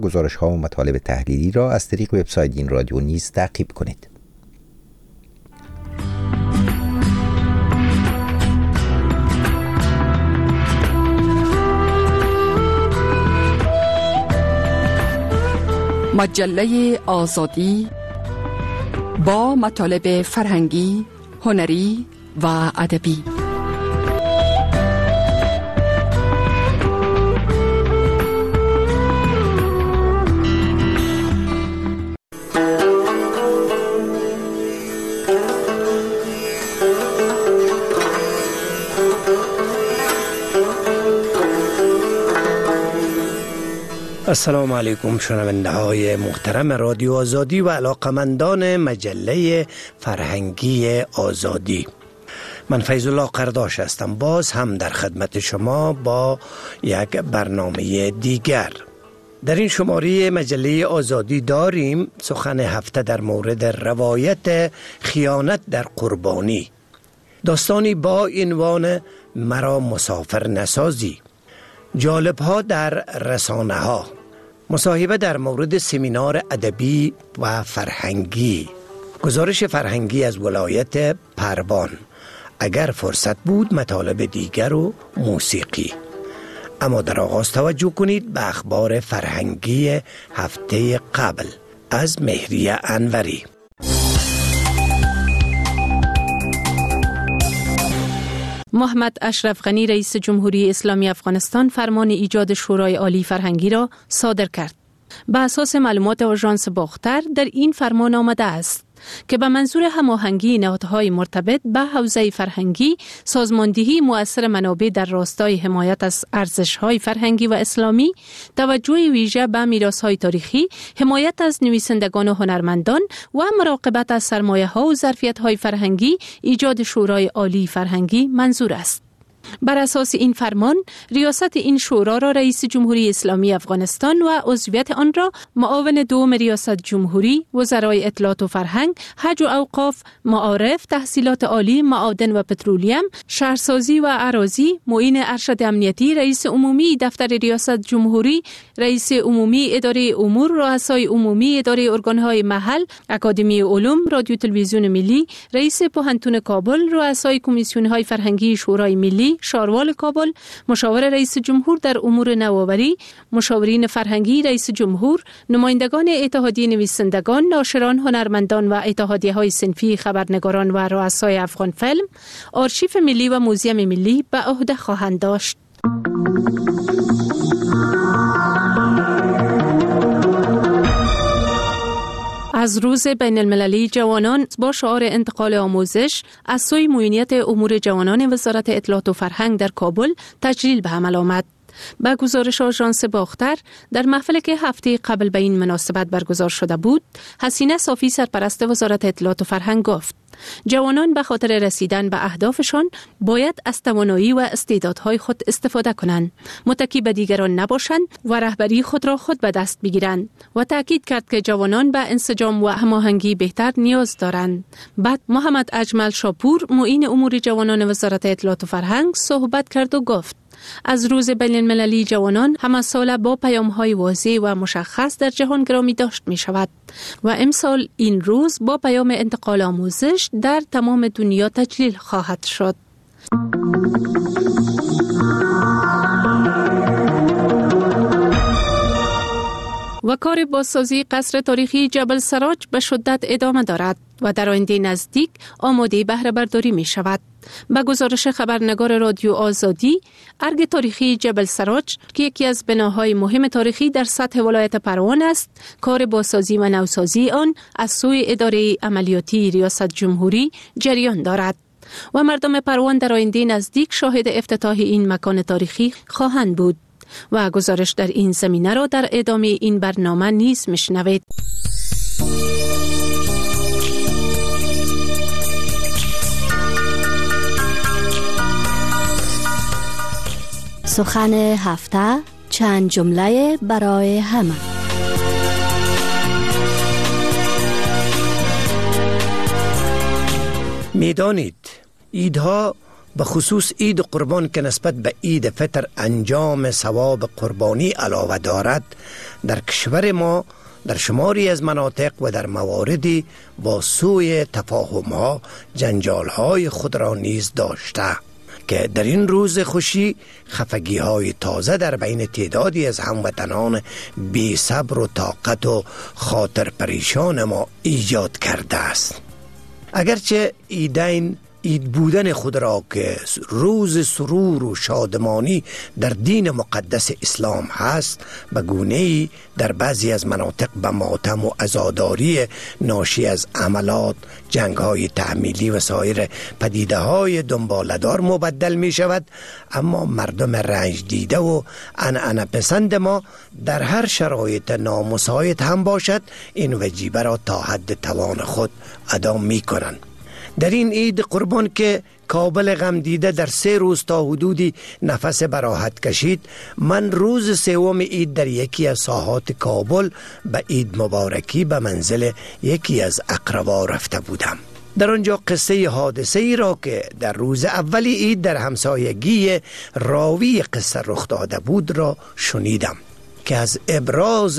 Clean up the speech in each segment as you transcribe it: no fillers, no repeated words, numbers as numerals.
گزارش‌ها و مطالب تحلیلی را از طریق وبسایت این رادیو نیز تعقیب کنید. مجله آزادی با مطالب فرهنگی، هنری و ادبی. السلام علیکم شنونده های محترم رادیو آزادی و علاقمندان مجله فرهنگی آزادی. من فیض الله قرداش هستم، باز هم در خدمت شما با یک برنامه دیگر. در این شماره مجله آزادی داریم سخن هفته در مورد روایت خیانت در قربانی، داستانی با عنوان مرا مسافر نسازی، جالب ها در رسانه ها، مصاحبه در مورد سمینار ادبی و فرهنگی، گزارش فرهنگی از ولایت پروان، اگر فرصت بود مطالب دیگر و موسیقی. اما در آغاز توجه کنید به اخبار فرهنگی هفته قبل از مهریه انوری. محمد اشرف غنی رئیس جمهوری اسلامی افغانستان فرمان ایجاد شورای عالی فرهنگی را صادر کرد. به اساس معلومات آژانس باختر در این فرمان آمده است که به منظور هماهنگی نهادهای مرتبط به حوزه فرهنگی، سازماندهی مؤثر منابع در راستای حمایت از ارزش‌های فرهنگی و اسلامی، توجه ویژه به میراث‌های تاریخی، حمایت از نویسندگان و هنرمندان و مراقبت از سرمایه‌ها و ظرفیت‌های فرهنگی، ایجاد شورای عالی فرهنگی منظور است. بر اساس این فرمان، ریاست این شورا را رئیس جمهوری اسلامی افغانستان و عضویت آن را معاون دوم ریاست جمهوری، وزرای اطلاعات و فرهنگ، حج و اوقاف، معارف، تحصیلات عالی، معادن و پترولیم، شهرسازی و اراضی، معین ارشد امنیتی، رئیس عمومی دفتر ریاست جمهوری، رئیس عمومی اداره امور، رؤسای عمومی اداره ارگانهای محل، اکادمی علوم، رادیو تلویزیون ملی، رئیس پوهنتون کابل، رؤسای کمیسیون‌های فرهنگی شورای ملی، شاروال کابل، مشاور رئیس جمهور در امور نوآوری، مشاورین فرهنگی رئیس جمهور، نمایندگان اتحادیه نویسندگان، ناشران، هنرمندان و اتحادیه‌های صنفی، خبرنگاران و رؤسای افغان فیلم، آرشیو ملی و موزیم ملی به عهده خواهند داشت. از روز بین المللی جوانان با شعار انتقال آموزش از سوی معینیت امور جوانان وزارت اطلاعات و فرهنگ در کابل تجلیل به عمل آمد. با گزارش آژانس باختر، در محفلی که هفته قبل به این مناسبت برگزار شده بود، حسینه صافی سرپرست وزارت اطلاعات و فرهنگ گفت جوانان به خاطر رسیدن به اهدافشان باید از توانایی و استعدادهای خود استفاده کنند، متکی به دیگران نباشند و رهبری خود را خود به دست بگیرند و تاکید کرد که جوانان به انسجام و هماهنگی بهتر نیاز دارند. بعد محمد اجمل شاپور، معین امور جوانان وزارت اطلاعات و فرهنگ، صحبت کرد و گفت از روز بین المللی جوانان همه سال با پیام‌های واضح و مشخص در جهان گرامی داشت می شود و امسال این روز با پیام انتقال آموزش در تمام دنیا تجلیل خواهد شد. و کار بازسازی قصر تاریخی جبل سراج به شدت ادامه دارد و در آینده نزدیک آماده بهره برداری می شود. به گزارش خبرنگار رادیو آزادی، ارگ تاریخی جبل سراج که یکی از بناهای مهم تاریخی در سطح ولایت پروان است، کار بازسازی و نوسازی آن از سوی اداره عملیاتی ریاست جمهوری جریان دارد و مردم پروان در آینده نزدیک شاهد افتتاح این مکان تاریخی خواهند بود. و گزارش در این زمینه را در ادامه این برنامه نیز میشنوید. سخن هفته، چند جمله برای همه. میدانید ایدها به خصوص عید قربان که نسبت به عید فطر انجام ثواب قربانی علاوه دارد، در کشور ما در شماری از مناطق و در مواردی با سوء تفاهم‌ها جنجال‌های خود را نیز داشته که در این روز خوشی خفگی‌های تازه در بین تعدادی از هموطنان بی صبر و طاقت و خاطر پریشان ما ایجاد کرده است. اگرچه عیدین عید بودن خود را که روز سرور و شادمانی در دین مقدس اسلام هست، به گونه‌ای در بعضی از مناطق به ماتم و عزاداری ناشی از عملات، جنگ‌های تحمیلی و سایر پدیده‌های دنباله‌دار مبدل می شود. اما مردم رنج دیده و عنعنه پسند ما در هر شرایط نامساعد هم باشد این وجیبه را تا حد توان خود ادا می کنند. در این عید قربان که کابل غم دیده در 3 روز تا حدودی نفس براحت کشید، من روز سوم عید در یکی از ساحات کابل به عید مبارکی به منزل یکی از اقربا رفته بودم. در آنجا قصه حادثه ای را که در روز اولی عید در همسایگی راوی قصه رخ داده بود را شنیدم که از ابراز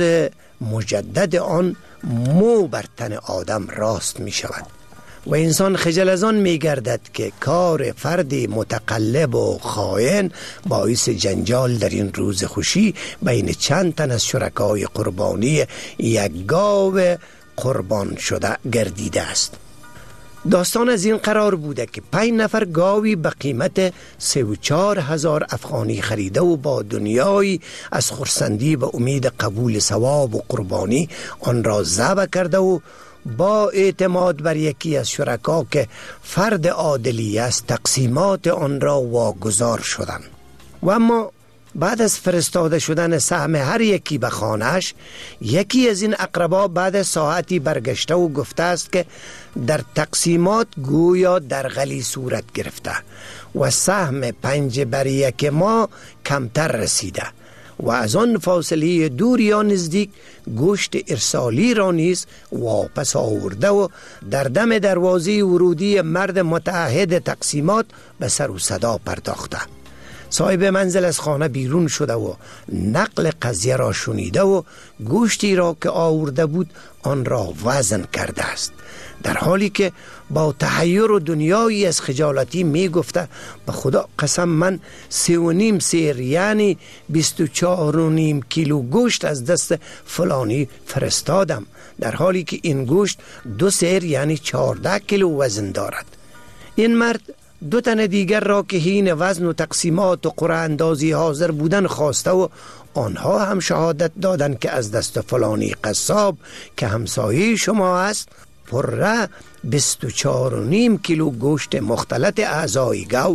مجدد آن مو بر تن آدم راست می شود و انسان خجل از آن می گردد که کار فردی متقلب و خائن باعث جنجال در این روز خوشی بین چند تن از شرکای قربانی یک گاو قربان شده گردیده است. داستان از این قرار بوده که 5 نفر گاوی به قیمت 3-4 هزار افغانی خریده و با دنیایی از خرسندی و امید قبول ثواب و قربانی آن را ذبح کرده و با اعتماد بر یکی از شرکا که فرد عادلی است تقسیمات آن را واگذار شدند. و اما بعد از فرستاده شدن سهم هر یکی به خانه‌اش، یکی از این اقربا بعد ساعتی برگشته و گفته است که در تقسیمات گویا درغلی صورت گرفته و سهم 5/1 ما کمتر رسیده و از آن فاصله دور یا نزدیک گوشت ارسالی را نیز واپس آورده و در دم دروازه ورودی مرد متعهد تقسیمات به سر و صدا پرداخته. صاحب منزل از خانه بیرون شده و نقل قضیه را شنیده و گوشتی را که آورده بود آن را وزن کرده است، در حالی که با تحیر و دنیایی از خجالتی می گفته به خدا قسم من 3.5 سیر یعنی 24.5 کیلو گوشت از دست فلانی فرستادم، در حالی که این گوشت 2 سیر یعنی 14 کیلو وزن دارد. این مرد 2 تن دیگر را که حین وزن و تقسیمات و قرعه اندازی حاضر بودن خواسته و آنها هم شهادت دادند که از دست فلانی قصاب که همسایه شما است پره 24.5 کیلو گوشت مختلط اعضای گاو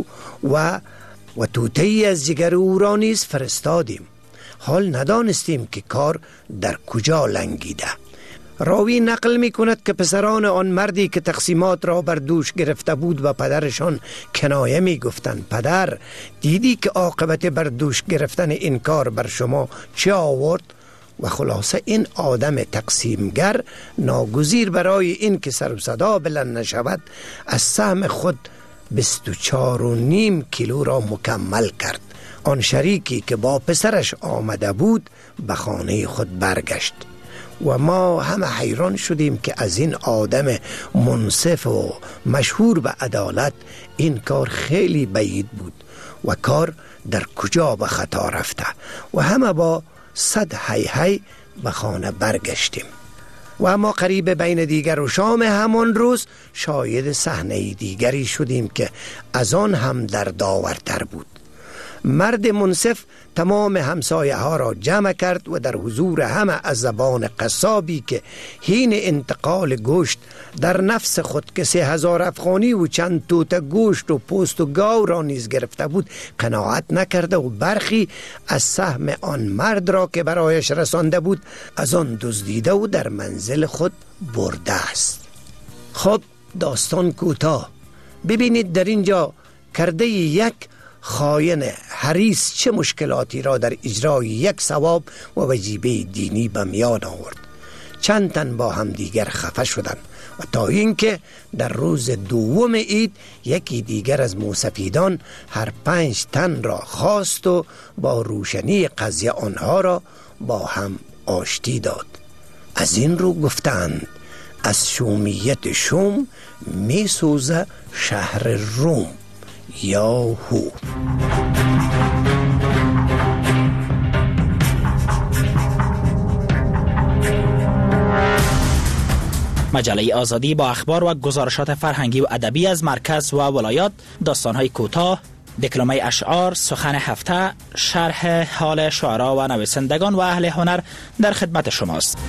و توته‌ای از جگر او را نیز فرستادیم. حال ندانستیم که کار در کجا لنگیده. راوی نقل می کند که پسران آن مردی که تقسیمات را بر دوش گرفته بود و پدرشان کنایه می گفتند پدر دیدی که عاقبت بر دوش گرفتن این کار بر شما چه آورد؟ و خلاصه این آدم تقسیمگر ناگزیر برای این که سر و صدا بلند نشود از سهم خود 24.5 کیلو را مکمل کرد. آن شریکی که با پسرش آمده بود به خانه خود برگشت و ما همه حیران شدیم که از این آدم منصف و مشهور به عدالت این کار خیلی بعید بود و کار در کجا به خطا رفته و همه با صد هی به خانه برگشتیم. و اما قریب بین دیگر و شام همان روز شاهد صحنه دیگری شدیم که از آن هم دردآورتر بود. مرد منصف تمام همسایه ها را جمع کرد و در حضور همه از زبان قصابی که حین انتقال گوشت در نفس خود که 3,000 افغانی و چند توته گوشت و پوست و گاو را نیز گرفته بود قناعت نکرده و برخی از سهم آن مرد را که برایش رسانده بود از آن دزدیده و در منزل خود برده است. خب داستان کوتاه. ببینید در اینجا کرده یک خائن حریص چه مشکلاتی را در اجرای یک ثواب و وجیبه دینی به میان آورد. چند تن با هم دیگر خفه شدند و تا اینکه در روز دوم عید یکی دیگر از موسفیدان هر 5 تن را خواست و با روشنی قضیه آنها را با هم آشتی داد. از این رو گفتند از شومیت شوم می سوزه شهر روم. یا هو. مجله آزادی با اخبار و گزارشات فرهنگی و ادبی از مرکز و ولایات، داستان‌های کوتاه، دکلمه اشعار، سخن هفته، شرح حال شعرا و نویسندگان و اهل هنر در خدمت شماست.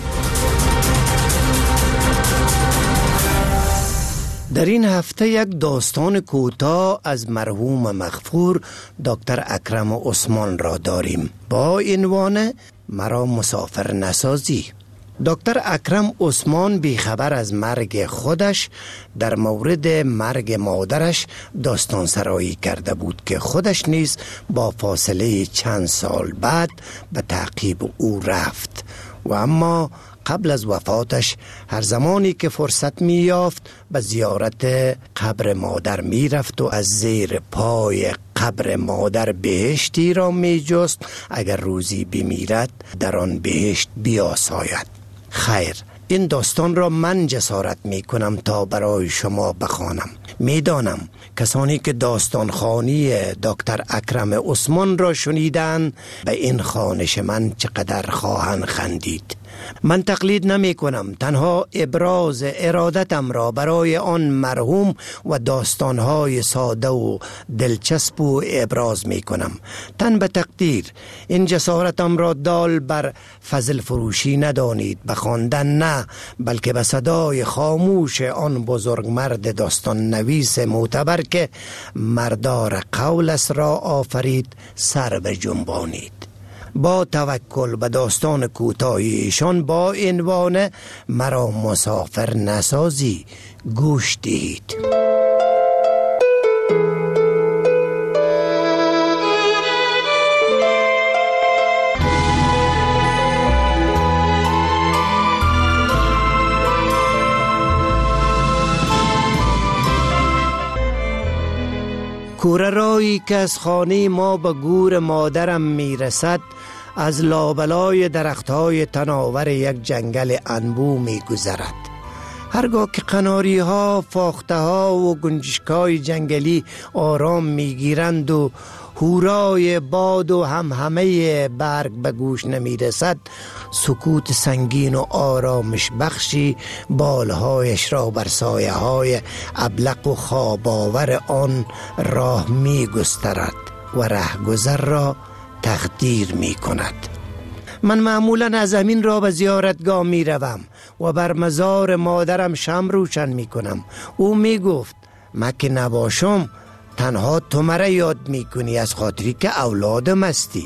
در این هفته یک داستان کوتاه از مرحوم مغفور دکتر اکرم عثمان را داریم با عنوان مرا مسافر نسازی. دکتر اکرم عثمان بیخبر از مرگ خودش در مورد مرگ مادرش داستان سرایی کرده بود که خودش نیز با فاصله چند سال بعد به تعقیب او رفت و اما قبل از وفاتش هر زمانی که فرصت می یافت به زیارت قبر مادر می رفت و از زیر پای قبر مادر بهشتی را می جست اگر روزی بمیرد در آن بهشت بیاساید. خیر، این داستان را من جسارت می کنم تا برای شما بخوانم. می دانم کسانی که داستان خوانی دکتر اکرم عثمان را شنیدن به این خوانش من چقدر خواهند خندید. من تقلید نمی کنم، تنها ابراز ارادتم را برای آن مرحوم و داستانهای ساده و دلچسب و ابراز می کنم. تن به تقدیر این جسارتم را دال بر فضل فروشی ندانید، بخواندن نه، بلکه به صدای خاموش آن بزرگ مرد داستان نویس معتبر که مردار قولش را آفرید سر بجنبانید. با توکل به داستان کوتاهی ایشان با عنوان مرا مسافر نسازی گوش دهید. کوره رایی که از خانه ما به گور مادرم میرسد از لابلای درختهای تناور یک جنگل انبو میگذرد. هرگاه که قناری ها، فاخته ها و گنجشکای جنگلی آرام میگیرند و هورای باد و همهمه برگ به گوش نمیرسد، سکوت سنگین و آرامش بخشی بالهایش را بر سایه های ابلق و خواباور آن راه می گسترد و رهگذر را تقدیر می کند. من معمولا از زمین را به زیارتگاه می روم و بر مزار مادرم شمع روشن می کنم. او می گفت من که نباشم تنها تو مرا یاد می کنی از خاطری که اولادم هستی.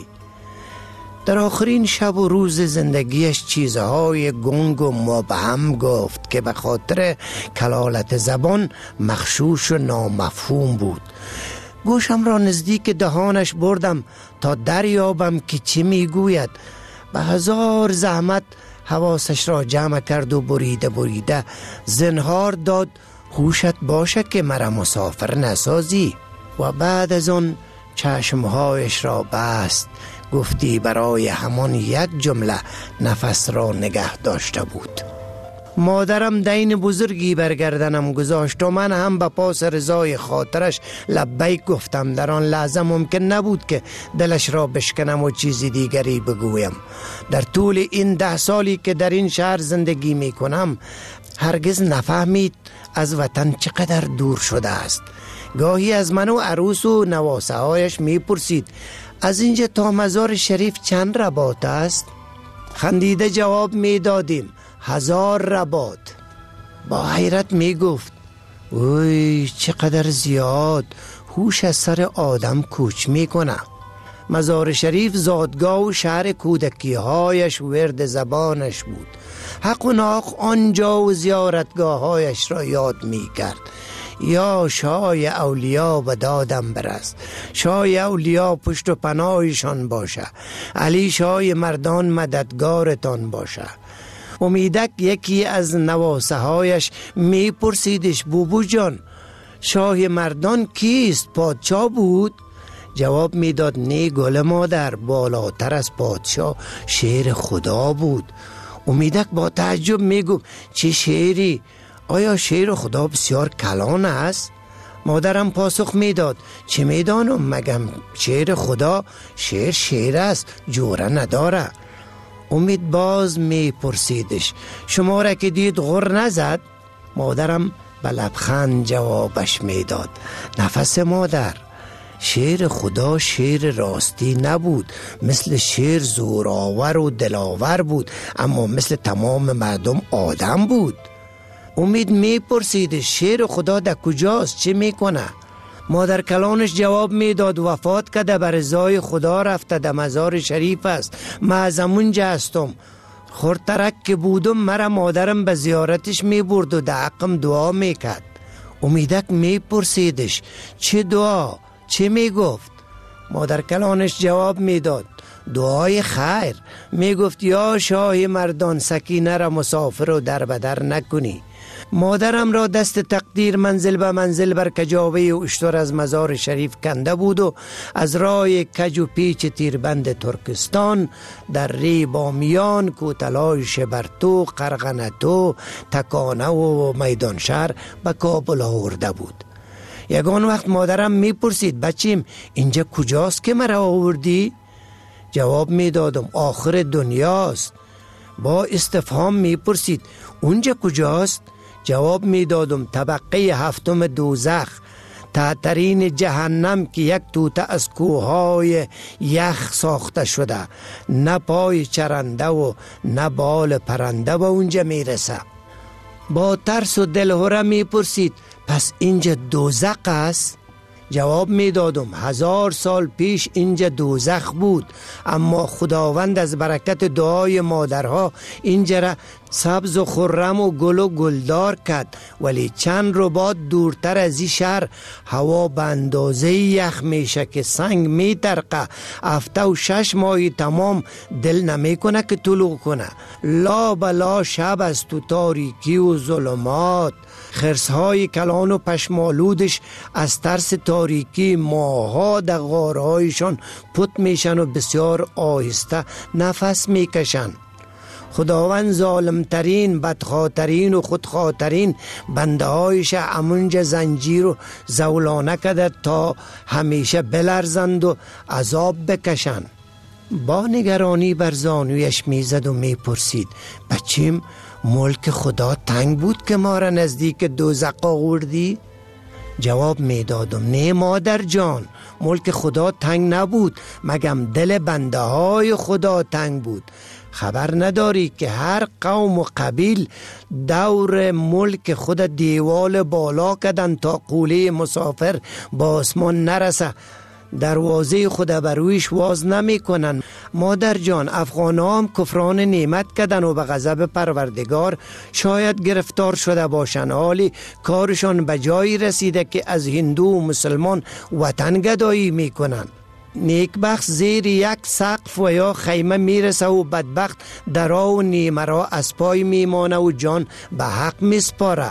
در آخرین شب و روز زندگیش چیزهای گنگ و مبهم گفت که به خاطر کلالت زبان مغشوش و نامفهوم بود. گوشم را نزدیک دهانش بردم تا دریابم که چی میگوید. به هزار زحمت حواسش را جمع کرد و بریده زنهار داد هوشت باشه که مرا مسافر نسازی. و بعد از آن چشمهایش را بست. گفتی برای همان یک جمله نفس را نگه داشته بود. مادرم دین بزرگی برگردنم گذاشت و من هم به پاس رضای خاطرش لبیک گفتم. در آن لحظه ممکن نبود که دلش را بشکنم و چیزی دیگری بگویم. در طول این 10 سالی که در این شهر زندگی می کنم هرگز نفهمید از وطن چقدر دور شده است. گاهی از من و عروس و نواسه هایش می پرسید از اینجا تا مزار شریف چند رباط است؟ خندیده جواب می دادیم 1000 رباط. با حیرت می گفت اوی چقدر زیاد، هوش از سر آدم کوچ می کنه. مزار شریف زادگاه و شهر کودکی هایش ورد زبانش بود. حق و ناق آنجا و زیارتگاه هایش را یاد می کرد. یا شای اولیا به دادم برست، شای اولیا پشت و پناهشان باشه، علی شای مردان مددگارتان باشه. امیدک یکی از نواسه هایش می پرسیدش بوبو جان شاه مردان کیست؟ پادشاه بود؟ جواب میداد نه گل مادر، بالاتر از پادشاه شیر خدا بود. امیدک با تعجب میگو چه شیری؟ آیا شیر خدا بسیار کلان است؟ مادرم پاسخ میداد چه میدانم، مگم شیر خدا شیر است، جوره نداره. امید باز میپرسیدش شما را که دید غر نزد؟ مادرم به لبخند جوابش میداد نفس مادر، شیر خدا شیر راستی نبود، مثل شیر زورآور و دلاور بود، اما مثل تمام مردم آدم بود. امید میپرسید شیر خدا در کجاست، چه میکنه؟ مادر کلانش جواب میداد وفات کرده، بر رضای خدا رفته، در مزار شریف است، من از اونجا هستم. خورترک که بودم مرا مادرم به زیارتش میبرد و در حقم دعا میکرد. امیدک میپرسیدش چه دعا؟ چه میگفت؟ مادر کلانش جواب میداد دعای خیر. میگفت یا شاه مردان سکینه را مسافر و در بدر نکنی. مادرم را دست تقدیر منزل به منزل بر کجاوه و اشتر از مزار شریف کنده بود و از راه کج و پیچ تیربند ترکستان در ری بامیان، کوتلای شبرتو، قرغنتو، تکانه و میدان شهر به کابل آورده بود. یگان وقت مادرم میپرسید بچیم اینجا کجاست که مرا آوردی؟ جواب میدادم آخر دنیاست. با استفهام میپرسید اونجا کجاست؟ جواب میدادم طبقه هفتم دوزخ، تحترین جهنم که یک توته از کوههای یخ ساخته شده، نه پای چرنده و نه بال پرنده به اونجا میرسه. با ترس و دلهره میپرسید پس اینجا دوزخ است؟ جواب میدادم 1000 سال پیش اینجا دوزخ بود، اما خداوند از برکت دعای مادرها اینجا را سبز و خرم و گل و گلدار کرد، ولی چند رباط دورتر از این شهر هوا به اندازه یخ میشه که سنگ میترقه، 7 و 6 ماهی تمام دل نمیکنه که طلوع کنه. لا بلا شب است تو تاریکی و ظلمات، خرسهای کلان و پشمالودش از ترس تاریکی ماها در غارهایشان پت میشن و بسیار آهسته نفس میکشن. خداوند ظالمترین، بدخاطرین و خودخاطرین بنده هایش امونجا زنجیر و زولانه کده تا همیشه بلرزند و عذاب بکشن. با نگرانی بر زانویش میزد و میپرسید بچیم ملک خدا تنگ بود که ما را نزدیک دوزخ آوردی؟ جواب میدادم نه مادر جان، ملک خدا تنگ نبود، مگم دل بنده های خدا تنگ بود. خبر نداری که هر قوم و قبیل دور ملک خود دیوال بالا کردن تا قوله مسافر با آسمان نرسه، دروازه خود برویش واز نمی کنن. مادر جان افغان هم کفران نعمت کردن و به غضب پروردگار شاید گرفتار شده باشن، حالی کارشان به جایی رسیده که از هندو و مسلمان وطن گدایی می کنن. نیکبخت زیر یک سقف و یا خیمه میرسه و بدبخت درا و نیمرا از پای میمانه و جان به حق میسپاره.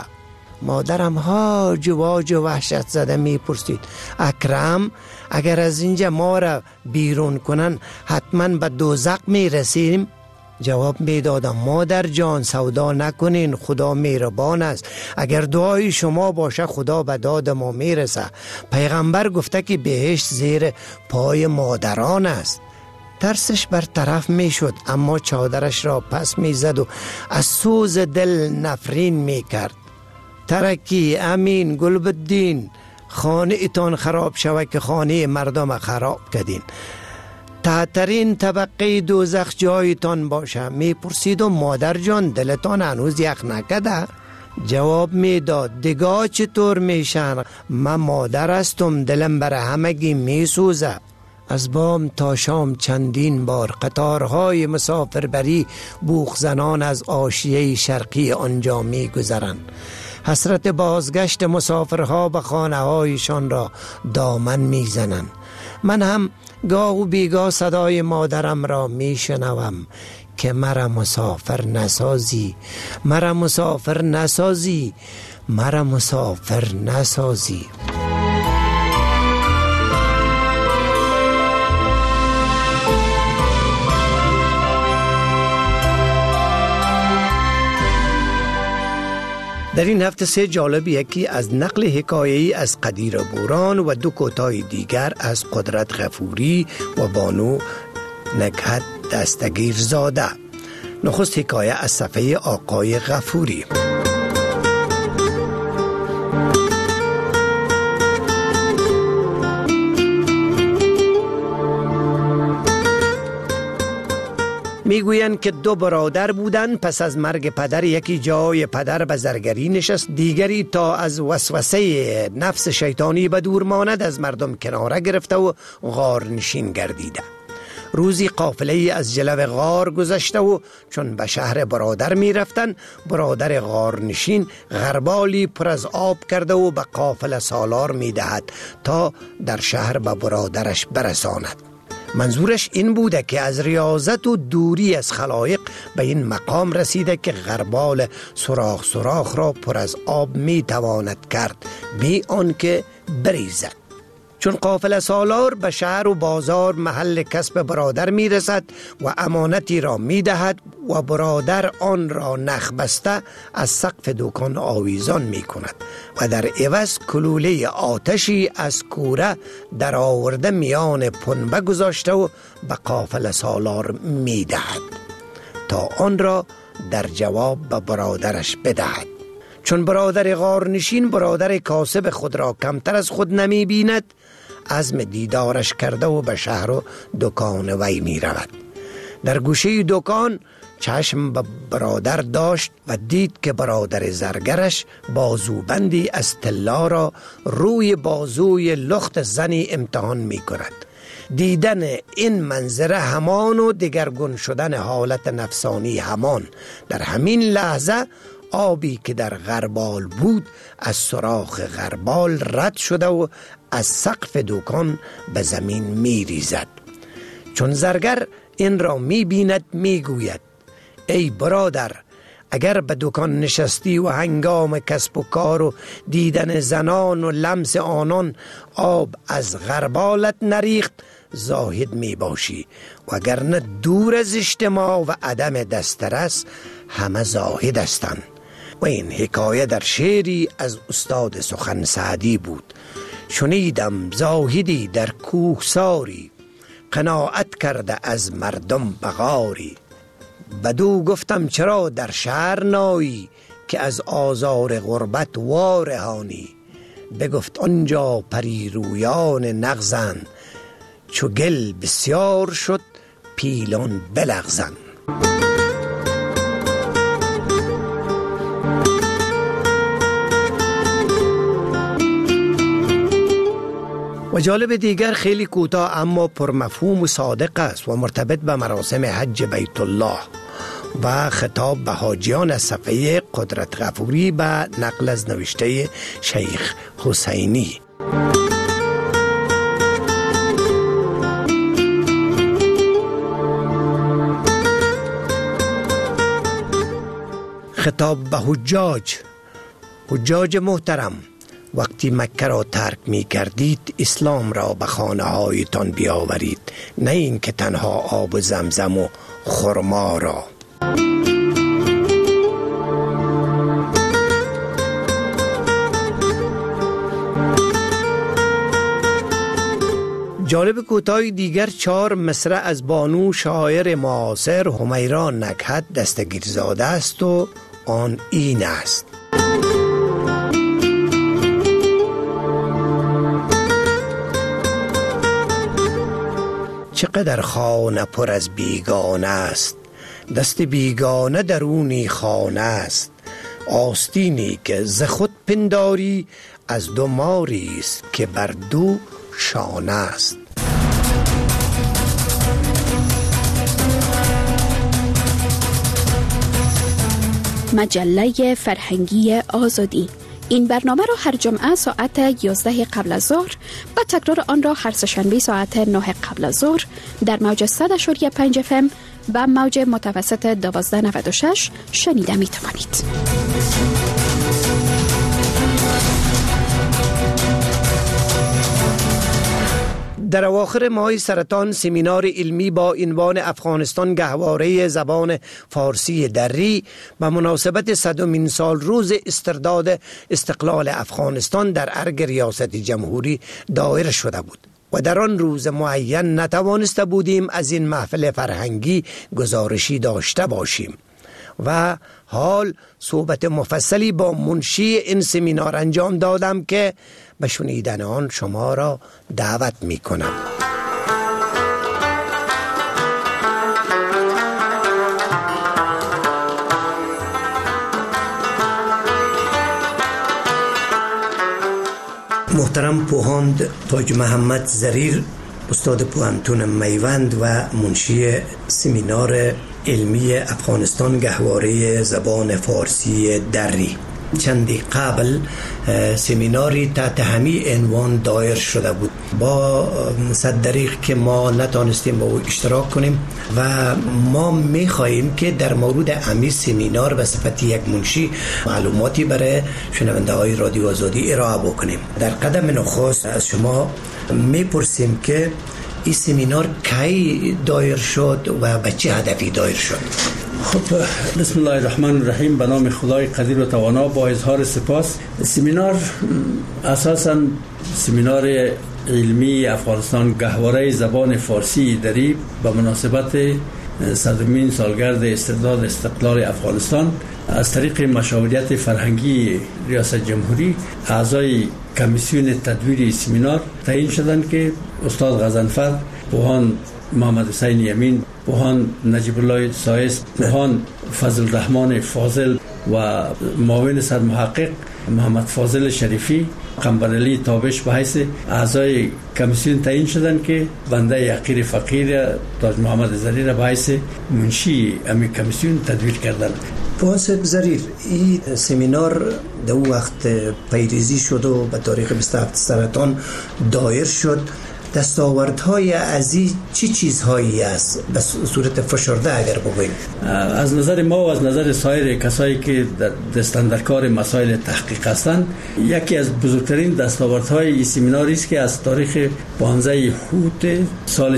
مادرم هاج واج وحشت زده میپرسید اکرم اگر از اینجا ما را بیرون کنن حتما به دوزخ میرسیم؟ جواب میدادم مادر جان سودا نکنین، خدا مهربان است، اگر دعای شما باشه خدا به داد ما میرسه. پیغمبر گفته که بهشت زیر پای مادران است. ترسش برطرف میشد اما چادرش را پس میزد و از سوز دل نفرین میکرد. ترکی امین گلبدین خانه ایتان خراب شود که خانه مردم خراب کردین. تحترین طبقه دوزخ جایتان باشه. میپرسید و مادر جان دلتان هنوز یخ نکده؟ جواب میداد دیگاه چطور میشن، من مادر هستم، دلم بر همگی میسوزه. از بام تا شام چندین بار قطارهای مسافربری بوخزنان از آشیه شرقی آنجا میگذرند. حسرت بازگشت مسافرها به خانه هایشان را دامن میزنند. من هم گاه و بیگاه صدای مادرم را میشنوم که مرا مسافر نسازی، مرا مسافر نسازی، مرا مسافر نسازی. در این هفته 3 جالب، یکی از نقل حکایه‌ای از قدیر بوران و 2 کوتاه دیگر از قدرت غفوری و بانو نکهت دستگیر زاده. نخست حکایه از صفحه آقای غفوری. میگویند که 2 برادر بودند. پس از مرگ پدر یکی جای پدر به زرگری نشست، دیگری تا از وسوسه نفس شیطانی به دور ماند از مردم کناره گرفته و غارنشین گردیده. روزی قافله از جلو غار گذشته و چون به شهر برادر می رفتن، برادر غارنشین غربالی پر از آب کرده و به قافله سالار می دهد تا در شهر به برادرش برساند. منظورش این بوده که از ریاضت و دوری از خلایق به این مقام رسیده که غربال سوراخ را پر از آب می تواند کرد بی آن که بریزد. چون قافله سالار به شهر و بازار محل کسب برادر می رسد و امانتی را می دهد و برادر آن را نخ بسته از سقف دکان آویزان می کند و در عوض کلوله آتشی از کوره در آورده میان پنبه گذاشته و به قافله سالار می دهد تا آن را در جواب به برادرش بدهد. چون برادر غارنشین برادر کاسب خود را کمتر از خود نمی بیند، عزم دیدارش کرده و به شهر و دکان وی می رود. در گوشه دکان چشم به برادر داشت و دید که برادر زرگرش بازوبندی از طلا را روی بازوی لخت زنی امتحان می کند. دیدن این منظره همان و دگرگون شدن حالت نفسانی همان. در همین لحظه آبی که در غربال بود از سوراخ غربال رد شده و از سقف دکان به زمین می ریزد. چون زرگر این را می بیند می گوید: ای برادر، اگر به دکان نشستی و هنگام کسب و کار و دیدن زنان و لمس آنان آب از غربالت نریخت، زاهد می باشی، و اگر نه دور از اجتماع و عدم دسترس همه زاهد هستند. و این حکایه در شعری از استاد سخن سعدی بود: شنیدم زاهدی در کوهساری، قناعت کرده از مردم بغاری. بدو گفتم چرا در شهر نایی، که از آزار غربت وارهانی. بگفت آنجا پری رویان نغزند، چو گل بسیار شد پیلان بلغزند. و جالب دیگر خیلی کوتاه اما پرمفهوم و صادق است و مرتبط به مراسم حج بیت الله و خطاب به حاجیان از صفحه قدرت غفوری به نقل از نوشته شیخ حسینی. خطاب به حجاج محترم: وقتی مکه را ترک می کردید اسلام را به خانه هایتان بیاورید، نه این که تنها آب و زمزم و خرما را. جالب کوتاه دیگر 4 مصرع از بانو شاعر معاصر همیرا نکهت دستگیرزاده است و آن این است: چقدر خانه پر از بیگانه است، دست بیگانه درونی خانه است. آستینی که ز خود پنداری، از 2 ماری است که بر 2 شانه است. مجله فرهنگی آزادی. این برنامه را هر جمعه ساعت 11 قبل از ظهر و تکرار آن را هر سه‌شنبه ساعت 9 قبل از ظهر در موج 100.5 FM به موج متوسط 1296 شنیده می توانید. در اواخر ماه سرطان سمینار علمی با عنوان افغانستان گهواره زبان فارسی دری به مناسبت 100مین سال روز استرداد استقلال افغانستان در ارگ ریاست جمهوری دایر شده بود و در آن روز معین نتوانسته بودیم از این محفل فرهنگی گزارشی داشته باشیم و حال صحبت مفصلی با منشی این سمینار انجام دادم که به شنیدن آن شما را دعوت می کنم. محترم پوهاند تاج محمد زریر، استاد پوهنتون میوند و منشی سمینار علمی افغانستان گهواره زبان فارسی دری، چندی قبل سمیناری تحت همین عنوان دایر شده بود. با صدریق که ما نتانستیم با او اشتراک کنیم و ما میخواییم که در مورد همین سمینار به صفت یک منشی معلوماتی برای شنونده های رادیو آزادی ارائه بکنیم. در قدم نخست از شما میپرسیم که این سمینار کی دایر شد و به چه هدفی دایر شد؟ خب، بسم الله الرحمن الرحیم. به نام خدای قدیر و توانا، با اظهار سپاس. سمینار اساساً سمینار علمی افغانستان گهواره زبان فارسی دری به مناسبت 100مین سالگرد استرداد استقلال افغانستان از طریق مشاورت فرهنگی ریاست جمهوری اعضای کمیسیون تدویر سمینار تعیین شدند که استاد غضنفر، پوهان محمد حسین یمین، پوهان نجیب الله سایس، پوهان فضل الرحمن فاضل و معاون سرمحقق محمد فاضل شریفی، قنبرعلی تابش به حیث اعضای کمیسیون تعیین شدند که بنده یقیر فقیر تاج محمد زریر به حیث منشی امی کمیسیون تدویر کردند. پوهان صاحب زریر، این سمینار در وقت پیریزی شد و به تاریخ 27 سرطان دایر شد. دستاوردهای از این چی چیزهایی است به صورت فشرده اگر بگوییم؟ از نظر ما و از نظر سایر کسایی که دستن در کار مسائل تحقیق هستند، یکی از بزرگترین دستاوردهای این سمیناری است که از تاریخ 15 خرداد سال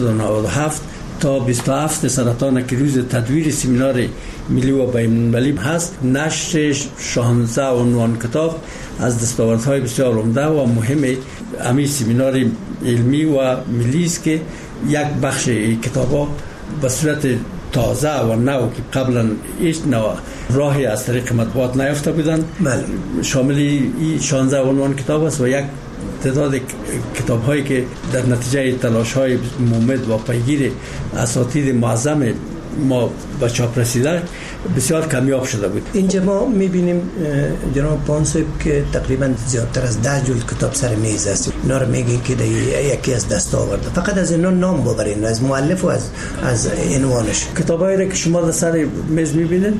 1397 تا 27 سرطان که روز تدویر سمینار ملی و بین‌المللی هست، نشر 16 عنوان کتاب از دستاوردهای بسیار عمده و مهم همین سمینار علمی و ملی است که یک بخش کتاب‌ها به صورت تازه و نو که قبلا هیچ نوع راهی از طریق مطبوعات نیافته بودند شامل این 16 عنوان کتاب است و یک تعداد کتاب هایی که در نتیجه تلاش های مومد و پیگیر اساتید معظم ما به چاپ رسیده بسیار کمیاب شده بود. اینجا ما میبینیم جناب پوهان صاحب که تقریبا زیادتر از 10 جلد کتاب سر میز است. اینا رو میگین که یکی از دستاورد. فقط از اینا نام ببرین، از مؤلف و از عنوانش. کتابایی را که شما در سر میز میبینید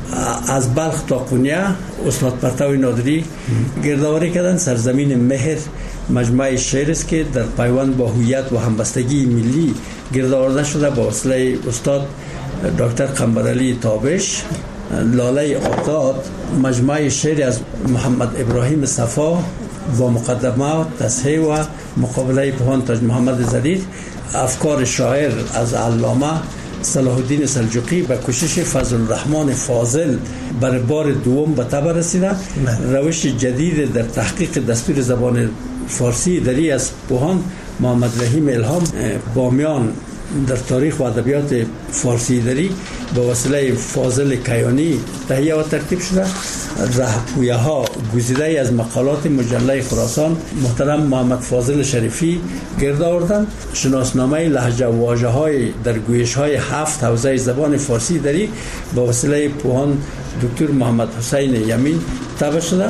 از بلخ تا قونیه استاد پرتوی نادری گردآوری کردن. سرزمین مهر مجموعه شعر است که در پیوند با هویت و همبستگی ملی گردآورده شده با وسیله استاد دکتر قنبرعلی تابش. لاله آزاد مجموعه شعر از محمد ابراهیم صفا با مقدمه، تصحیح و مقابله پوهان تاج محمد زریر. افکار شاعر از علامه صلاح الدین سلجوقی به کوشش فضل الرحمن فاضل بر بار دوم به تبر رسیده. روش جدید در تحقیق دستور زبان فارسی دری از پوهان محمد رحیم الهام بامیان در تاریخ و ادبیات فارسی دری به وسیله فاضل کیانی تهیه و ترتیب شده. رهپویه ها گزیده از مقالات مجله خراسان محترم محمد فاضل شریفی گرد آوردند. شناسنامه لهجه و واژه های در گویش های 7 حوزه زبان فارسی دری به وسیله پوهان دکتر محمد حسین یمین طبع شده.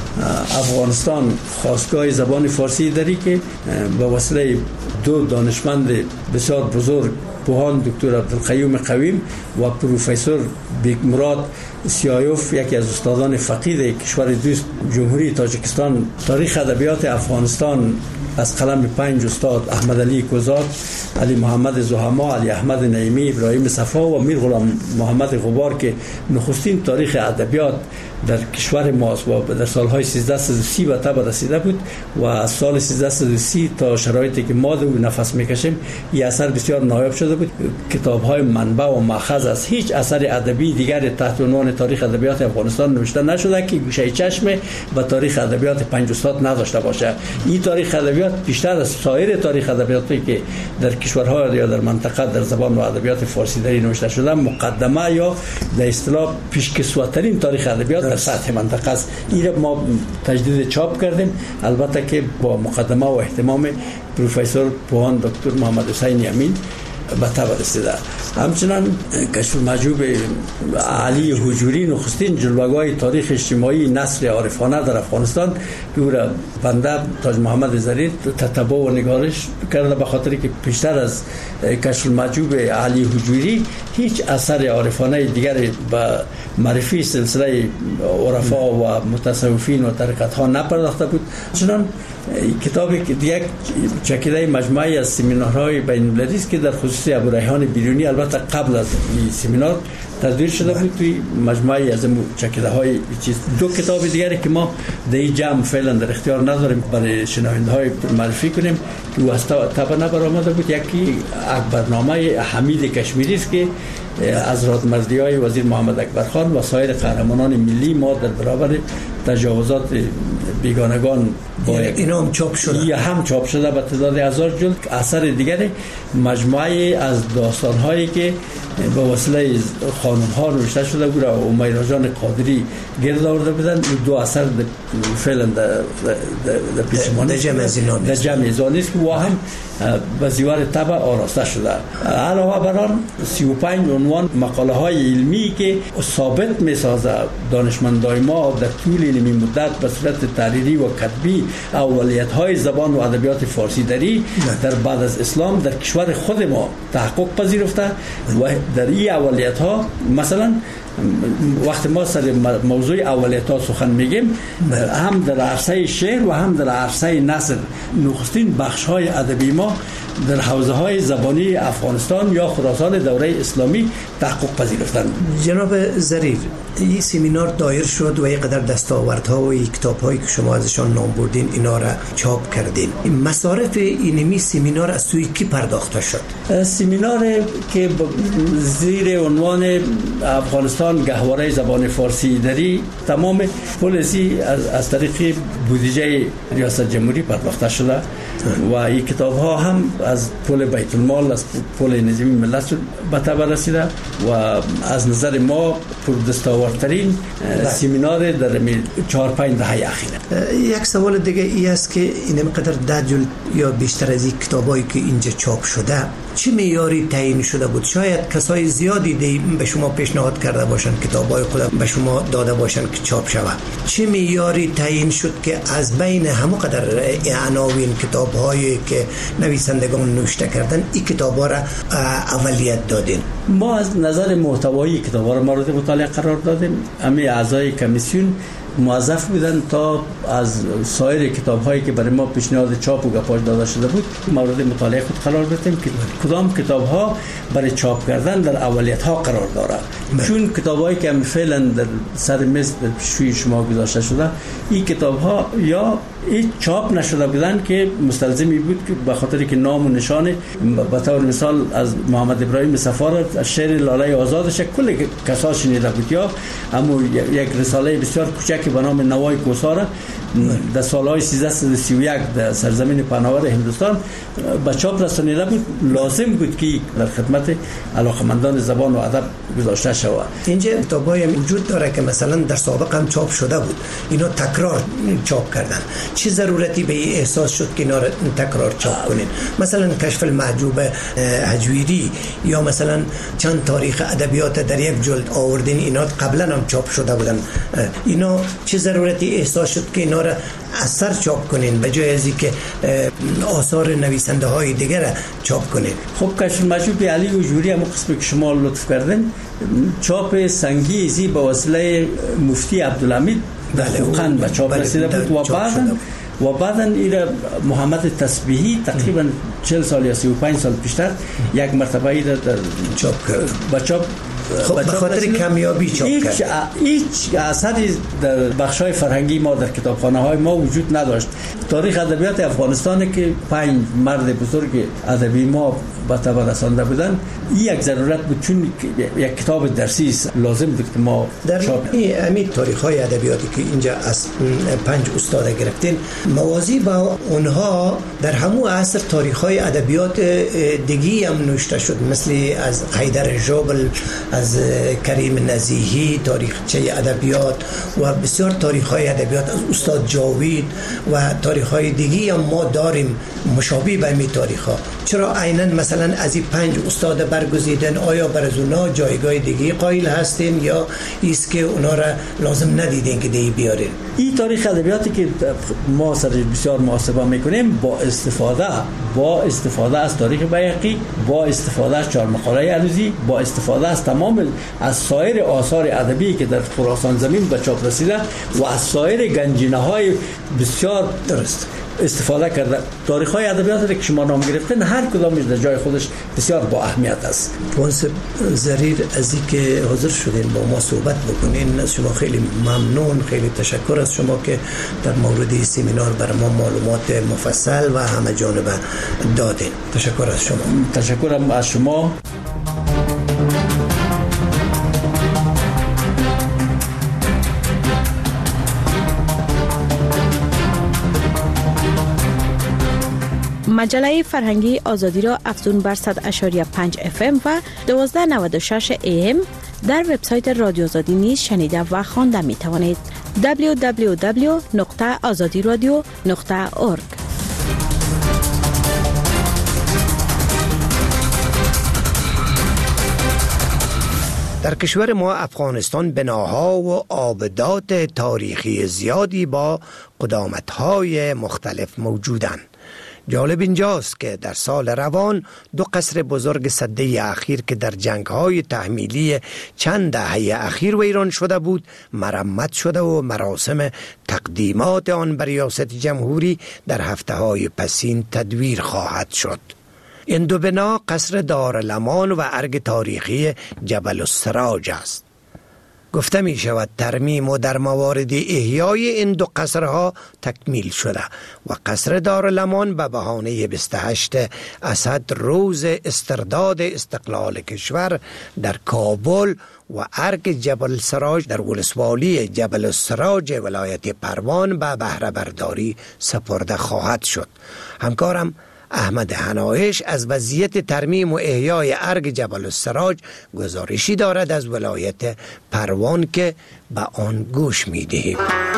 افغانستان خواستگاه زبان فارسی دری که به وسیله دو دانشمند بسیار بزرگ پوهان دکتر عبدالقیوم قویم و پروفسور بیگمراد سیایوف، یکی از استادان فقید کشور دوست جمهوری تاجیکستان، تاریخ ادبیات افغانستان از قلم 5 استاد احمد علی کوزاد، علی محمد زهما، علی احمد نعیمی، ابراهیم صفا و میر غلام محمد غبار که نخستین تاریخ ادبیات در کشور ماست و در سالهای 1330 به تب رسیده بود و از سال 1330 تا شرایطی که ما در نفس میکشیم این اثر بسیار نایاب شده بود. کتاب‌های منبع و ماخذ از هیچ اثر ادبی دیگر تحت عنوان تاریخ ادبیات افغانستان نوشته نشده که گوشه چشم به تاریخ ادبیات 5 استاد نداشته باشه. این تاریخ ادبیات بیشتر از سایر تاریخ ادبیاتی که در کشورها یا در منطقه در زبان و ادبیات فارسی دری نوشته شده مقدمه یا در اصطلاح پیشکسوترین تاریخ ادبیات در سطح منطقه است. این ما تجدید چاپ کردیم، البته که با مقدمه و اهتمام پروفسور پوهان دکتر محمد حسین امین به تب رسیده. همچنان کشف المحجوب علی حجوری نخستین جلوه‌گاه تاریخ اجتماعی نسل عارفانه در افغانستان که او را بنده تاج محمد زریر تتبع و نگارش کرده، به خاطر که پیشتر از کشف المحجوب علی حجوری هیچ اثر عارفانه دیگر به معرفی سلسله عرفا و متصوفین و طریقت ها نپرداخته بود. چنان کتابی که یک چکیده مجموعی از سمینارهای بین المللی است که در خصوص ابو ریحان بیرونی البته قبل از این سمینار تدوین شده بود توی مجموعی از چکیده های چیز. دو کتاب دیگری که ما در این جمع فعلا در اختیار نداریم برای شنونده های معرفی کنیم که او از طبع نبرآمده بود. یکی اکبرنامه حمید کشمیری است که از رادمردی های وزیر محمد اکبر خان و سایر قهرمانان ملی ما در برابر تجاوزات بیگانگان اینا هم چاپ شده، یا هم چاپ شده به تعداد 1000 جلد. اثر دیگری مجموعه از داستان هایی که به وسیله خانم ها نوشته شده بود و امیرا جان قادری گرد آورده بودن. دو اثر فعلا در پیشمانی در جمع زانی است که و هم به زیور طبع آراسته شده. علاوه بر آن 35 عنوان مقاله های علمی که ثابت می سازه دانشمندای ما در طول علمی مدت به صورت تحریری و کتبی اولیت های زبان و ادبیات فارسی در بعد از اسلام در کشور خود ما تحقق پذیرفته و در این اولیت ها مثلا وقتی ما سر موضوع اولیت ها سخن میگیم هم در عرصه شعر و هم در عرصه نثر نخستین بخش های ادبی ما در حوزه های زبانی افغانستان یا خراسان دوره اسلامی تحقق پذیرفتند. جناب زریر، این سمینار دایر شد و اینقدر دستاوردها و کتاب‌هایی که شما ازشان نام بردین اینا را چاپ کردین. مصارف اینمی سمینار از سوی کی پرداخته شد؟ سمینار که زیر عنوان افغانستان گهواره زبان فارسی داری تمام پالیسی از طریق بودجه ریاست جمهوری پرداخته شده و این کتاب ها هم از پول بیت المال از پول نظامی ملت به تبع رسیده و از نظر ما پردستاوردترین سمینار در 4-5 دهه اخیره. یک سوال دیگه ای است که اینقدر 10 جلد یا بیشتر از این کتابایی که اینجا چاپ شده چه معیاری تعیین شده بود؟ شاید کسای زیادی به شما پیشنهاد کرده باشن کتابای خود به شما داده باشن که چاپ شود. چه معیاری تعیین شد که از بین همه قدر عناوین کتاب‌هایی که نویسندگان نوشته کردن این کتاب‌ها را اولیت دادین؟ ما از نظر محتوایی کتاب‌ها را مورد مطالعه قرار دادیم. همه اعضای کمیسیون موظف بودن تا از سایر کتاب‌هایی که برای ما پیشنهاد چاپ و گپاش داده شده بود مورد مطالعه خود قرار بدیم که کدام کتاب‌ها برای چاپ کردن در اولیت‌ها قرار دارد. چون کتاب‌هایی که فعلا در سر میز در پیشوی شما گذاشته شده این کتاب‌ها یا این چاپ نشده بودن که مستلزمی بود که به خاطر که نام و نشان به طور مثال از محمد ابراهیم صفا از شعر لاله آزادش کل کسا شنیده بود یا اما یک رساله بسیار کوچکی به نام نوای کوسار در سالهای 1331 در سرزمین پهناور هندوستان به چاپ رسانیده بود. لازم بود که در خدمت علاقمندان زبان و ادب گذاشته شود. اینجا کتابای وجود داره که مثلا در سابق هم چاپ شده بود اینا تکرار چاپ کردن. چه ضرورتی به این احساس شد که اینا تکرار چاپ کنین؟ مثلا کشف المحجوب حجویری یا مثلا چند تاریخ ادبیات در یک جلد آوردین اینا قبلا هم چاپ شده بودن. اینا چه ضرورتی احساس شد که اینا را اثر چاپ کنین به جای از اینکه آثار نویسنده های دیگر چاپ کنین؟ خب کشف المحجوب علی حجوری هم قسمی که شما لطف کردن چاپ سنگیزی با وسیله مفتی عبدالحمید در خوقند به چاپ رسیده بود و و بعداً ایره محمد تسبیحی تقریبا 40 سال یا 35 سال پیشتر یک مرتبه ایره در چاپ کرد. با چاپ به خاطر کمیابی چاپ کرد. هیچ اثری در بخش‌های فرهنگی ما در کتابخانه‌های ما وجود نداشت. تاریخ ادبیات افغانستان که 5 مرد بزرگ ادبی ما به طبع رسانده بودن، این یک ضرورت بود چون یک کتاب درسی لازم بود که ما در همین تاریخ‌های ادبیاتی که اینجا از 5 استاد گرفتین، موازی با اونها در همون عصر تاریخ‌های ادبیات دیگی هم نوشته شد، مثل از حیدر ژوبل، از کریم نزیهی تاریخچه ادبیات و بسیار تاریخ‌های ادبیات از استاد جاوید و تاریخ‌های دیگی هم ما داریم مشابه به این تاریخ‌ها. چرا عیناً مثلا از این 5 استاد برگزیدن، آیا بر از اونا جایگاه دیگه قائل هستین یا ایست که اونا را لازم ندیدین که دی بیارین؟ این تاریخ ادبیاتی که ما سرش بسیار محاسبه میکنیم با استفاده از تاریخ بیهقی، با استفاده از 4 مقاله عروضی، با استفاده از تمام از سایر آثار ادبی که در خراسان زمین به چاپ رسیده و از سایر گنجینه‌های بسیار درست استفاده کرده. تاریخ‌های ادبیات که شما نام گرفتین هر کدامش در جای خودش بسیار با اهمیت است. منصف زریر از اینکه حاضر شدین با ما صحبت بکنین، از شما خیلی ممنون، خیلی تشکر از شما که در مورد سمینار برای ما معلومات مفصل و همه جانبه دادین. تشکر از شما. تشکرم از شما. مجله فرهنگی آزادی را افزون بر 100.5 FM و 1296 AM در وبسایت رادیو آزادی نیز شنیده و خوانده می توانید. www.azadiradio.org. در کشور ما افغانستان بناها و آبدات تاریخی زیادی با قدامت‌های مختلف موجودند. جالب اینجاست که در سال روان 2 قصر بزرگ سده اخیر که در جنگ‌های تحمیلی چند دهه اخیر ویران شده بود مرمت شده و مراسم تقدیمات آن بر ریاست جمهوری در هفته‌های پسین تدویر خواهد شد. این 2 بنا قصر دارالمان و ارگ تاریخی جبل السراج است. گفته می شود ترمیم و در موارد احیای این 2 قصرها تکمیل شده و قصر دارالمان به بهانه 28 اسد روز استرداد استقلال کشور در کابل و ارگ جبل السراج در ولسوالی جبل السراج ولایت پروان به بهره برداری سپرده خواهد شد. همکارم احمد حنایش از وضعیت ترمیم و احیای ارگ جبل السراج گزارشی دارد از ولایت پروان که به آن گوش می دهیم.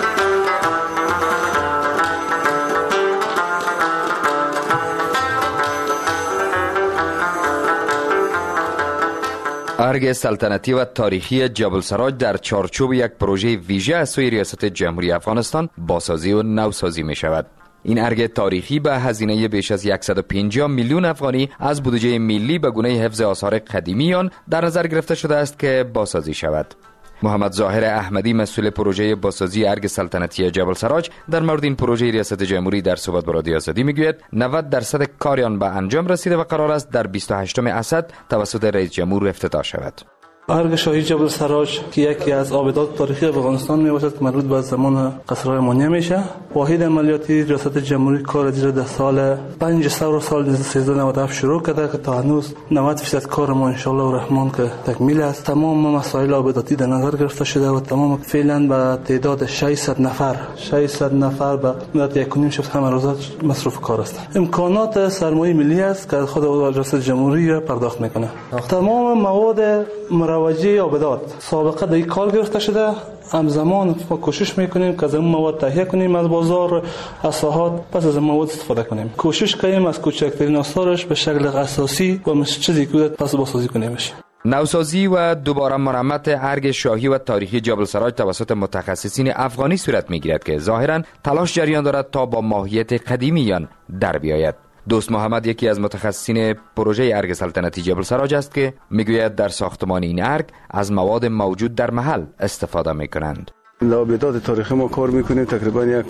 ارگ سلطنتی و تاریخی جبل السراج در چارچوب یک پروژه ویژه از سوی ریاست جمهوری افغانستان بازسازی و نوسازی می شود. این ارگ تاریخی به هزینه بیش از 150 میلیون افغانی از بودجه ملی به گونه حفظ آثار قدیمی آن در نظر گرفته شده است که بازسازی شود. محمد ظاهر احمدی مسئول پروژه بازسازی ارگ سلطنتی جبل السراج در مورد این پروژه ریاست جمهوری در صحبت با رادیو آزادی میگوید 90% کار آن به انجام رسیده و قرار است در 28 اسد توسط رئیس جمهور افتتاح شود. ارگ شاهی جبل السراج که یکی از آبدات تاریخی افغانستان می باشد که مربوط به زمان قصرهای مانیه میشه. واحد عملیاتی ریاست جمهوری کار زیر در سال 5 سال 1397 شروع کرده که تا هنوز 90% کار ما ان شاء الله الرحمن که تکمیل است. تمام مسائل آبداتی در نظر گرفته شده و تمام فعلا به تعداد 600 نفر به مدت 1.5 شب همه روزه مصروف کار است. امکانات سرمایه ملی است که خود ریاست جمهوری پرداخت میکنه. تمام مواد مروجی آبدات سابقه در این کار گرفته شده. همزمان ما کوشش میکنیم که از اون مواد تهیه کنیم از بازار از ساحات، پس از مواد استفاده کنیم. کوشش کنیم از کوچکترین آثارش به شکل اساسی و چیزی که پس بازسازی کنیمش. نوسازی و دوباره مرمت ارگ شاهی و تاریخی جبل السراج توسط متخصصین افغانی صورت میگیرد که ظاهرا تلاش جریان دارد تا با ماهیت قدیمی آن در بیاید. دوست محمد یکی از متخصصین پروژه ارگ سلطنتی جبل السراج است که میگوید در ساختمان این ارگ از مواد موجود در محل استفاده میکنند. آبدات تاریخی ما کار میکنیم. تقریبا یک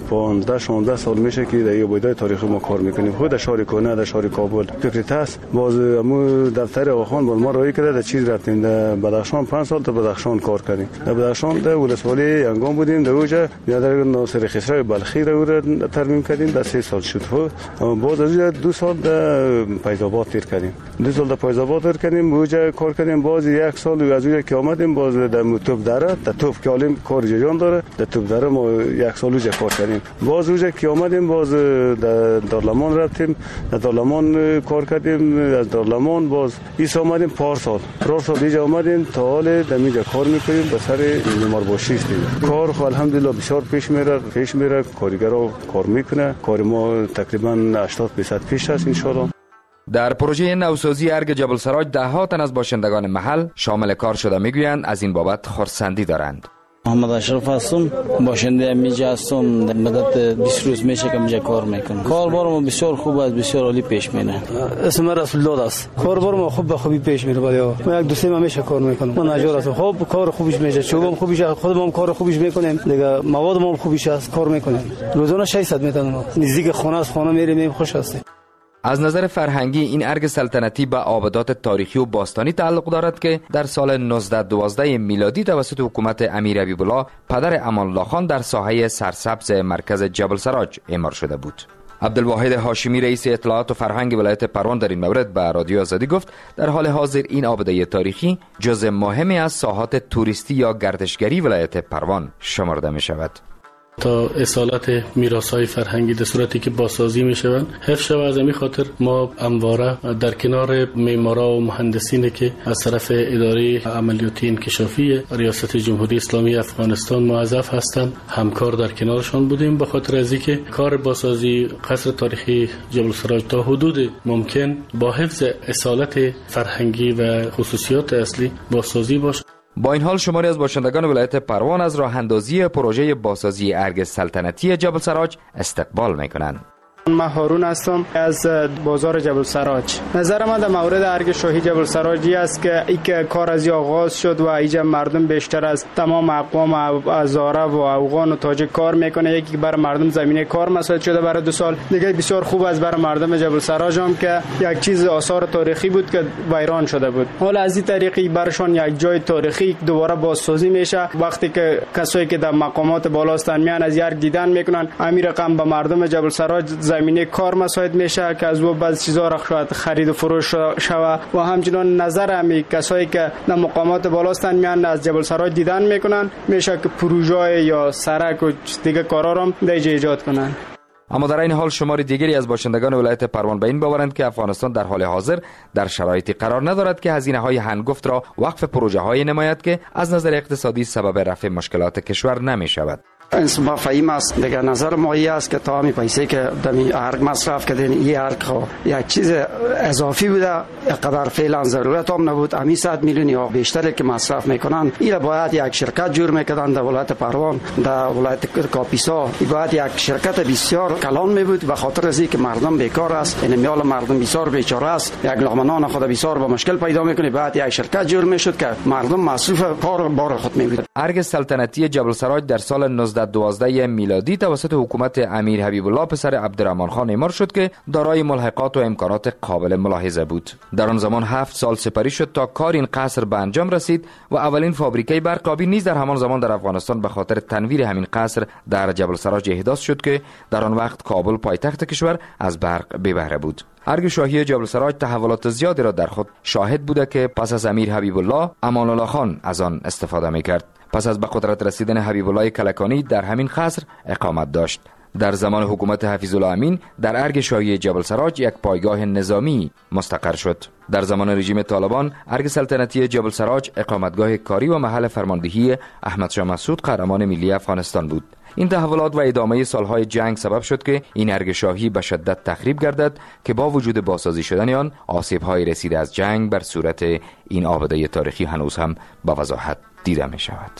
15-16 سال میشه که در آبدات تاریخی ما کار میکنیم. خود در شهر کنه، در شهر کابل فکرت است. باز مو دفتر آخان باز ما رای کرده در چیز رفتیم در بدخشان 5 سال تا بدخشان کار کردیم. در بدخشان در ولسوالی انگام بودیم. در اونجا در ناصر خسرو بلخی رو ترمیم کردیم. در 3 سال شد. باز از 2 سال در فیض‌آباد تیر کردیم. 2 سال در فیض‌آباد تیر کردیم. اونجا کار کردیم. باز 1 سال از اونجا که آمدیم باز در توپ دره، در توپ که علم کار جریان داره، در توپ دره ما 1 سال اونجا کار کردیم. باز اونجا که آمدیم باز در دارالمان رفتیم. در دارالمان کار کردیم. از دارالمان باز ایس آمدیم 4 سال اینجا آمدیم تا حال در اینجا کار میکنیم. به سر بیمارباشی هستیم. کار خو الحمدلله بسیار پیش میره. کارگرا کار میکنه. کار ما تقریبا 80% پیش است ان شاء الله. در پروژه نوسازی ارگ جبل سراج 10 تن از باشندگان محل شامل کار شده میگویند از این بابت خرسندی دارند. محمد اشرف هستم، باشنده اینجا هستم. مدت 20 روز میشه که اینجا کار میکنم. کاربار ما بسیار خوب است، بسیار عالی پیش میره. اسم من رسول الله است. کاربار ما خوب به خوبی پیش میره. من 2-3 ماه میشه کار میکنم. من نجار هستم. خوب کار خوبش میشه. چوبم خوبش، خودم هم کار خوبش میکنیم. دیگه مواد ما خوبش است، کار میکنیم. روزانه 600 میتونم. نزدیک خانه است، خانه میریم، خوش هستیم. از نظر فرهنگی این ارگ سلطنتی به آبدات تاریخی و باستانی تعلق دارد که در سال 1912 میلادی توسط حکومت امیر حبیب الله پدر امان الله خان در ساحه سرسبز مرکز جبل سراج اعمار شده بود. عبدالواحد هاشمی رئیس اطلاعات و فرهنگ ولایت پروان در این مورد به رادیو آزادی گفت در حال حاضر این آبده تاریخی جزء مهمی از ساحات توریستی یا گردشگری ولایت پروان شمرده می شود. تا اصالت میراث‌های فرهنگی در صورتی که بازسازی میشوند حفظ شود. از این خاطر ما همواره در کنار معمارا و مهندسینی که از طرف اداره عملیاتی انکشافی ریاست جمهوری اسلامی افغانستان موظف هستند همکار در کنارشان بودیم، به خاطر از اینکه کار بازسازی قصر تاریخی جبل سراج تا حدود ممکن با حفظ اصالت فرهنگی و خصوصیات اصلی بازسازی باشد. با این حال شماری از باشندگان ولایت پروان از راه اندازی پروژه بازسازی ارگ سلطنتی جبل سراج استقبال میکنند. من هارون هستم از بازار جبل سراج. نظر من در مورد ارگ شاهی جبل سراجی است که ای که کار از آغاز شد و اینجا مردم بیشتر از تمام اقوام هزاره و افغان و تاجیک کار میکنه. یکی برای مردم زمینه کار مساعد شده برای 2 سال دیگه. بسیار خوب است برای مردم جبل سراج هم که یک چیز آثار تاریخی بود که ویران شده بود. حالا از این طریقی برشان یک جای تاریخی دوباره بازسازی میشه. وقتی که کسایی که در مقامات بالا هستند میان از ارگ دیدن میکنن، همین رقم به مردم جبل سراج زمینه کار مساعد میشه که از او بعض چیزا را شاید خرید و فروش شوه. و همچنان نظر همی کسایی که در مقامات بالا هستند میان از جبل سراج دیدن میکنن، میشه که پروژه یا سرک و دیگه کارا را در اینجا ایجاد کنن. اما در این حال شمار دیگری از باشندگان ولایت پروان به این باورند که افغانستان در حال حاضر در شرایطی قرار ندارد که هزینه‌های هنگفت را وقف پروژه‌های نماید که از نظر اقتصادی سبب رفع مشکلات کشور نمی شود. ما فهیم است دیگه. نظر ما این است که تا همین پیسه که دمی ارگ مصرف کردین این ارگ یک چیز اضافی بوده، اینقدر فعلا ضرورت هم نبود. همین 100 میلیون یا بیشتر که مصرف میکنن این باید یک شرکت جور میکردن در ولایت پروان، در ولایت کاپیسا. این باید یک شرکت بسیار کلان می بود به خاطر از اینکه مردم بیکار است، این میال مردم بسیار بیچاره است، یک لقمه خود بسیار با مشکل پیدا میکنه. باید یک شرکت جور میشد که مردم مصرف کار بار خود می بود. ارگ سلطنتی جبل سراج در سال 1912 میلادی توسط حکومت امیر حبیب الله پسر عبدالرحمن خان اعمار شد که دارای ملحقات و امکانات قابل ملاحظه بود. در آن زمان 7 سال سپری شد تا کار این قصر به انجام رسید و اولین فابریکه برقابی نیز در همان زمان در افغانستان به خاطر تنویر همین قصر در جبل سراج احداث شد که در آن وقت کابل پایتخت کشور از برق بی بهره بود. ارگ شاهی جبل سراج تحولات زیادی را در خود شاهد بوده که پس از امیر حبیب الله امان الله خان از آن استفاده می‌کرد. پس از به قدرت رسیدن حبیب الله کلکانی در همین قصر اقامت داشت. در زمان حکومت حفیظ الله امین در ارگ شاهی جبل سراج یک پایگاه نظامی مستقر شد. در زمان رژیم طالبان ارگ سلطنتی جبل سراج اقامتگاه کاری و محل فرماندهی احمد شاه مسعود قهرمان ملی افغانستان بود. این تحولات و ادامه سالهای جنگ سبب شد که این ارگ شاهی به شدت تخریب گردد که با وجود بازسازی شدن آن آسیب‌های رسیده از جنگ بر صورت این آبده تاریخی هنوز هم با وضاحت دیده می شود.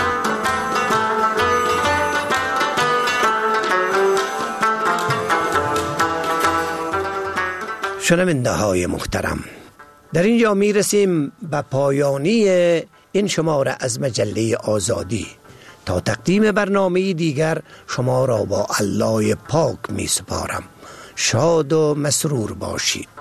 شنونده های محترم، در اینجا می رسیم به پایانی این شماره از مجله آزادی. تا تقدیم برنامه دیگر شما را با الله پاک می سپارم. شاد و مسرور باشید.